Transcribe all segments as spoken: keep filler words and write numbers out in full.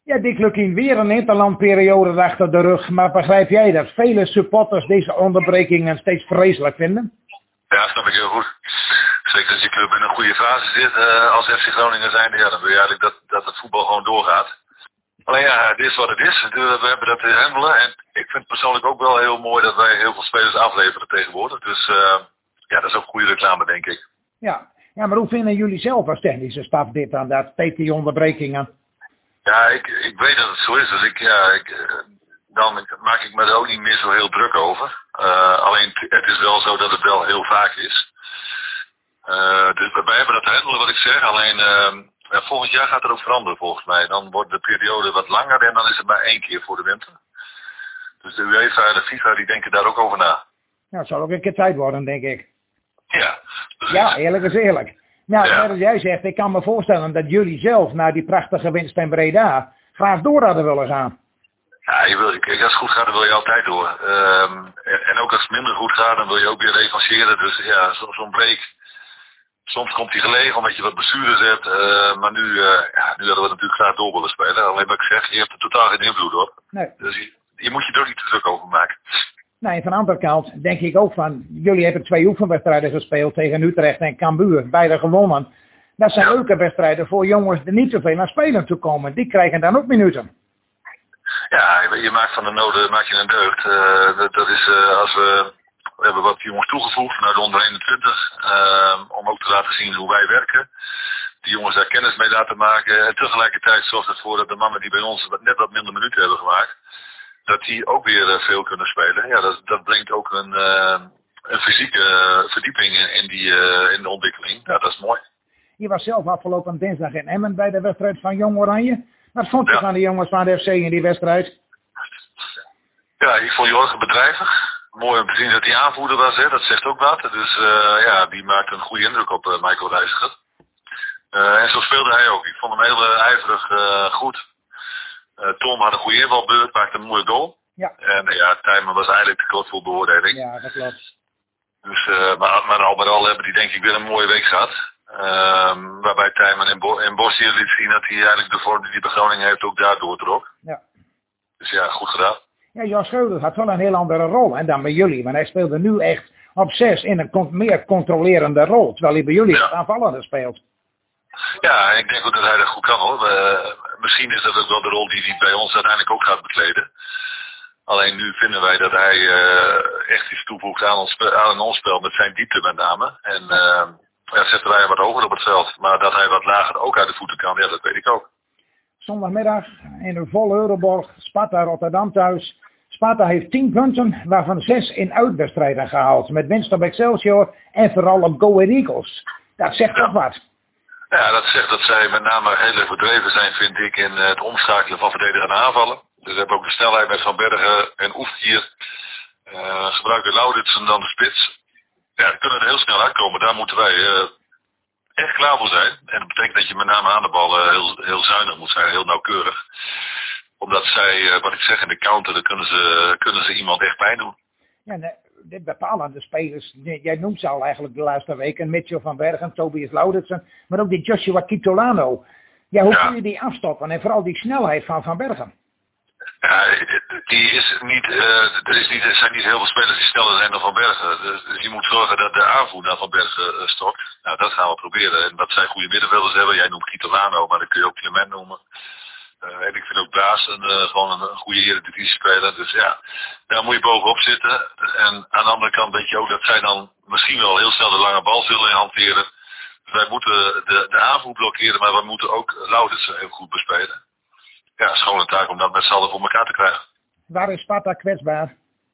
Ja, Dick Lukien, weer een interlandperiode achter de rug. Maar begrijp jij dat vele supporters deze onderbrekingen steeds vreselijk vinden? Ja, snap ik heel goed. Zeker als je club in een goede fase zit, uh, als F C Groningen zijn, ja, dan wil je eigenlijk dat, dat het voetbal gewoon doorgaat. Alleen ja, het is wat het is. We hebben dat te handelen. En ik vind het persoonlijk ook wel heel mooi dat wij heel veel spelers afleveren tegenwoordig. Dus uh, ja, dat is ook goede reclame, denk ik. Ja. ja, maar hoe vinden jullie zelf als technische staf dit aan dat steeds die onderbrekingen? Ja, ik, ik weet dat het zo is. Dus ik, ja, ik, dan maak ik me er ook niet meer zo heel druk over. Uh, alleen het is wel zo dat het wel heel vaak is. Uh, dus wij hebben dat te handelen, wat ik zeg. Alleen uh, ja, volgend jaar gaat het ook veranderen volgens mij. Dan wordt de periode wat langer en dan is het maar één keer voor de winter. Dus de UEFA en de FIFA die denken daar ook over na. Ja, het zal ook een keer tijd worden, denk ik. Ja. Dus ja, eerlijk is eerlijk. Nou, ja. Zoals jij zegt, ik kan me voorstellen dat jullie zelf na die prachtige winst in Breda graag door hadden willen gaan. Ja, je wil, kijk, als het goed gaat, dan wil je altijd door. Um, en, en ook als het minder goed gaat, dan wil je ook weer revancheren. Dus ja, zo, zo'n break, soms komt die gelegen omdat je wat blessures hebt. Uh, maar nu, uh, ja, nu hadden we natuurlijk graag door willen spelen. Alleen wat ik zeg, je hebt er totaal geen invloed op. Nee. Dus je, je moet je er ook niet te druk over maken. Nee, van de andere kant denk ik ook van, jullie hebben twee oefenwedstrijden gespeeld tegen Utrecht en Cambuur, beide gewonnen. Dat zijn ja. leuke wedstrijden voor jongens die niet zoveel aan spelen toe komen. Die krijgen dan ook minuten. Ja, je maakt van de noden maak je een deugd. Uh, dat, dat is uh, als we, we hebben wat jongens toegevoegd vanuit de onder eenentwintig, uh, om ook te laten zien hoe wij werken. Die jongens daar kennis mee laten maken. En tegelijkertijd zorgt het ervoor dat de mannen die bij ons net wat minder minuten hebben gemaakt, dat die ook weer uh, veel kunnen spelen. Ja, dat, dat brengt ook een, uh, een fysieke uh, verdieping in, in, die, uh, in de ontwikkeling. Ja, dat is mooi. Je was zelf afgelopen dinsdag in Emmen bij de wedstrijd van Jong Oranje. Wat vond je ja. van de jongens van de F C in die wedstrijd? Ja, ik vond Jorgen bedrijvig. Mooi om te zien dat hij aanvoerder was, hè. Dat zegt ook wat. Dus uh, ja, die maakte een goede indruk op uh, Michael Reiziger. Uh, en zo speelde hij ook. Ik vond hem heel uh, ijverig uh, goed. Uh, Tom had een goede invalbeurt, maakte een mooie goal. Ja. En uh, ja, Tijmen was eigenlijk te kort voor beoordeling. Ja, dat klopt. Dus, uh, maar, maar al met al hebben die denk ik weer een mooie week gehad. Um, waarbij Tijmen en, Bo en Bos hier liet zien dat hij eigenlijk de vorm die hij bij Groningen heeft ook daar doortrok. Ja. Dus ja, goed gedaan. Ja, Jan Schreuder had wel een heel andere rol en dan bij jullie. Want hij speelde nu echt op zes in een meer controlerende rol. Terwijl hij bij jullie ja. aanvallende speelt. Ja, ik denk ook dat hij dat goed kan hoor. Uh, misschien is dat ook wel de rol die hij bij ons uiteindelijk ook gaat bekleden. Alleen nu vinden wij dat hij uh, echt iets toevoegt aan ons, aan ons spel met zijn diepte met name. En uh, ja, zetten wij wat hoger op het veld. Maar dat hij wat lager ook uit de voeten kan, ja, dat weet ik ook. Zondagmiddag in de volle Euroborg, Sparta Rotterdam thuis. Sparta heeft tien punten, waarvan zes in uitwedstrijden gehaald. Met winst op Excelsior en vooral op Go Ahead Eagles. Dat zegt toch ja. wat? Ja, dat zegt dat zij met name heel erg verdreven zijn, vind ik, in het omschakelen van verdedigen en aanvallen. Dus we hebben ook de snelheid met Van Bergen en Oeftier. Uh, gebruiken Lauritsen dan de spits. Ja, die kunnen er heel snel uitkomen. Daar moeten wij uh, echt klaar voor zijn. En dat betekent dat je met name aan de bal uh, heel, heel zuinig moet zijn, heel nauwkeurig. Omdat zij, uh, wat ik zeg, in de counter, dan kunnen ze, kunnen ze iemand echt pijn doen. Ja, nee, dit bepalende spelers, jij noemt ze al eigenlijk de laatste weken. Mitchell van Bergen, Tobias Lauritsen, maar ook die Joshua Kitolano. Ja, hoe ja. kun je die afstoppen en vooral die snelheid van Van Bergen? Ja, die is niet, uh, er, is niet, er zijn niet heel veel spelers die sneller zijn dan Van Bergen. Dus, dus je moet zorgen dat de aanvoer naar Van Bergen uh, stokt. Nou, dat gaan we proberen. En dat zij goede middenvelders hebben. Jij noemt Kitolano, maar dan kun je ook Clement noemen. Uh, en ik vind ook Baas een, uh, gewoon een, een goede eredivisie-speler. Dus ja, daar moet je bovenop zitten. En aan de andere kant weet je ook dat zij dan misschien wel heel snel de lange bal zullen hanteren. Dus wij moeten de, de aanvoer blokkeren, maar we moeten ook Lauritsen heel goed bespelen. Ja, het is gewoon een taak om dat met z'n allen voor elkaar te krijgen. Waar is Sparta kwetsbaar?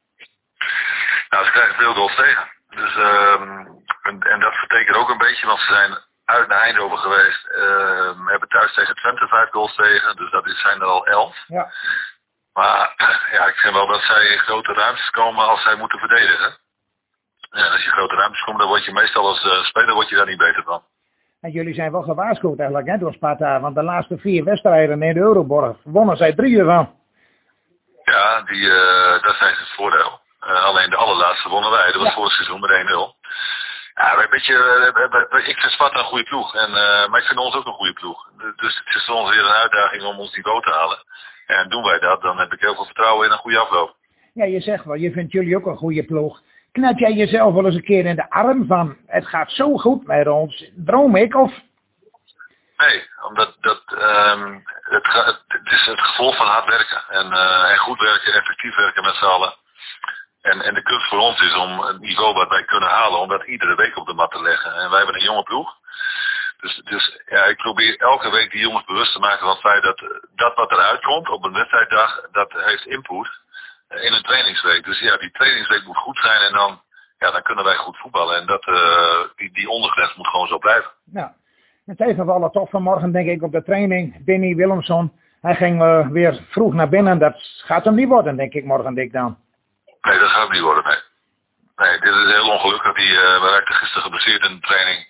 Nou, ze krijgen veel goals tegen. Dus, um, en, en dat betekent ook een beetje, want ze zijn uit naar Eindhoven geweest. Uh, hebben thuis tegen Twente vijf goals tegen, dus dat is, zijn er al elf. Ja. Maar ja, ik vind wel dat zij in grote ruimtes komen als zij moeten verdedigen. En als je grote ruimtes komt, dan word je meestal als uh, speler word je daar niet beter van. En jullie zijn wel gewaarschuwd eigenlijk hè, door Sparta, want de laatste vier wedstrijden in de Euroborg wonnen zij drie ervan. Ja, die, uh, dat zijn ze het voordeel. Uh, alleen de allerlaatste wonnen wij, dat was ja. vorig seizoen met één nul. Ja, een beetje, ik vind Sparta een goede ploeg. En, uh, maar ik vind ons ook een goede ploeg. Dus het is voor ons weer een uitdaging om ons niveau te halen. En doen wij dat, dan heb ik heel veel vertrouwen in een goede afloop. Ja, je zegt wel, je vindt jullie ook een goede ploeg. Knap jij jezelf wel eens een keer in de arm van, het gaat zo goed met ons, droom ik of? Nee, omdat dat, um, het, het, het is het gevolg van hard werken. En, uh, en goed werken, effectief werken met z'n allen. En, en de kunst voor ons is om het niveau wat wij kunnen halen, om dat iedere week op de mat te leggen. En wij hebben een jonge ploeg. Dus, dus ja, ik probeer elke week die jongens bewust te maken van het feit dat dat wat eruit komt op een wedstrijddag, dat heeft input in een trainingsweek. Dus ja, die trainingsweek moet goed zijn en dan, ja, dan kunnen wij goed voetballen. En dat, uh, die, die ondergrens moet gewoon zo blijven. Nou, het tegenvallen toch vanmorgen denk ik op de training, Benny Willemson. Hij ging uh, weer vroeg naar binnen. Dat gaat hem niet worden, denk ik, morgen dik dan. Nee, dat gaat hem niet worden, nee. Nee, dit is heel ongelukkig. Die uh, raakte gisteren geblesseerd in de training.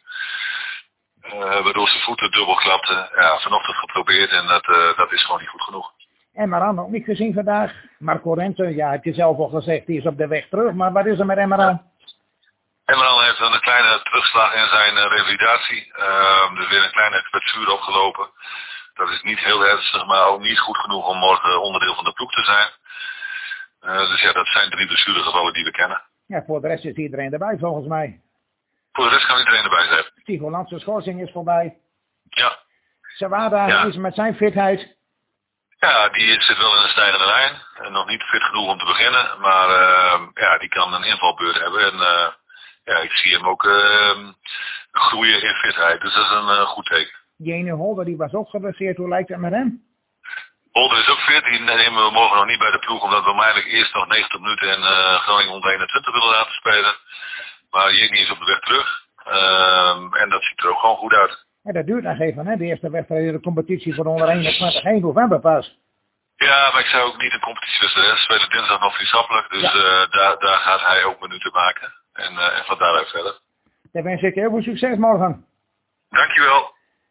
Uh, waardoor zijn voeten dubbel klapten. Ja, vanochtend geprobeerd en dat, uh, dat is gewoon niet goed genoeg. En Emmeraan ook niet gezien vandaag. Marco Rente, ja, heb je zelf al gezegd, die is op de weg terug. Maar wat is er met Emmeraan? Emmeraan heeft een kleine terugslag in zijn uh, revalidatie. Uh, er is weer een kleine kwetsuur opgelopen. Dat is niet heel ernstig, maar ook niet goed genoeg om morgen onderdeel van de ploeg te zijn. Uh, dus ja, dat zijn drie blessuregevallen die we kennen. Ja, voor de rest is iedereen erbij volgens mij. Voor de rest kan iedereen erbij zijn. Tycho Landse schorsing is voorbij. Ja. Zawada ja. is met zijn fitheid. Ja, die zit wel in een stijgende lijn. En nog niet fit genoeg om te beginnen. Maar uh, ja, die kan een invalbeurt hebben. En uh, ja, ik zie hem ook uh, groeien in fitheid. Dus dat is een uh, goed teken. Die ene Holder die was ook geblesseerd. Hoe lijkt het met hem? Holder is ook fit. Die nemen we morgen nog niet bij de ploeg. Omdat we hem eigenlijk eerst nog negentig minuten in uh, Groningen onder eenentwintig willen laten spelen. Maar Jigny is op de weg terug. Uh, en dat ziet er ook gewoon goed uit. Ja, dat duurt nog even, hè? De eerste wedstrijd in de competitie voor onder eenentwintig, één november pas. Ja, maar ik zou ook niet een competitiewedstrijd. Ze spelen dinsdag nog vriendschappelijk. Dus ja. uh, daar, daar gaat hij ook minuten maken. En, uh, en van daaruit verder. Dan wens ik heel veel succes morgen. Dankjewel.